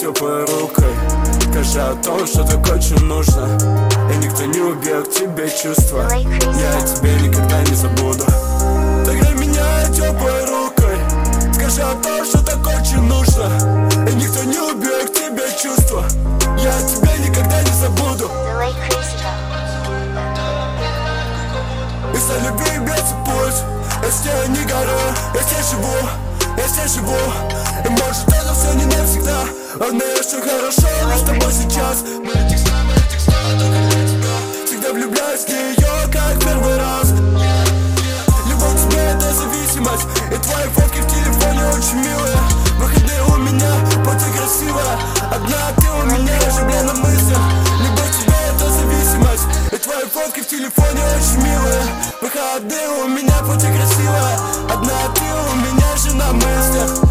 теплой рукой. Скажи о том, что так очень нужно, и никто не убьет тебе чувства. Я тебе никогда не забуду. Согрей меня теплой рукой. Скажи о том, что так очень нужно, и никто не убьет тебе чувства. Я тебя никогда не забуду. И за любви бьется пульс. Я с ней не горю, я здесь живу. И может это все не навсегда, а мне все хорошо, но с тобой сейчас. Мы этих снов только для тебя. Всегда влюбляюсь в нее, как первый раз. Любовь к тебе это зависимость, и твои фотки в телефоне очень милые. Выходные у меня, будь ты красивая. Одна ты у меня, оживлена мысль. Любовь к тебе это зависимость, и твои фотки в телефоне очень милые. Выходные у меня, будь ты красивая. Одна ты у меня, жена мыслях.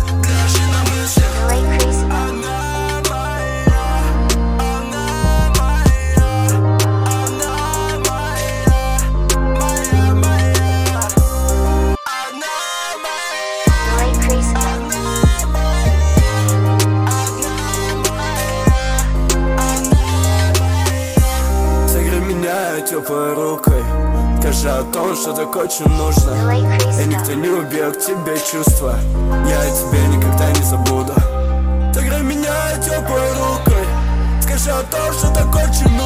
Теплой рукой. Скажи о том, что так очень нужно, и никто не убьет тебе чувства. Я тебя никогда не забуду. Согрей меня теплой рукой. Скажи о том, что так очень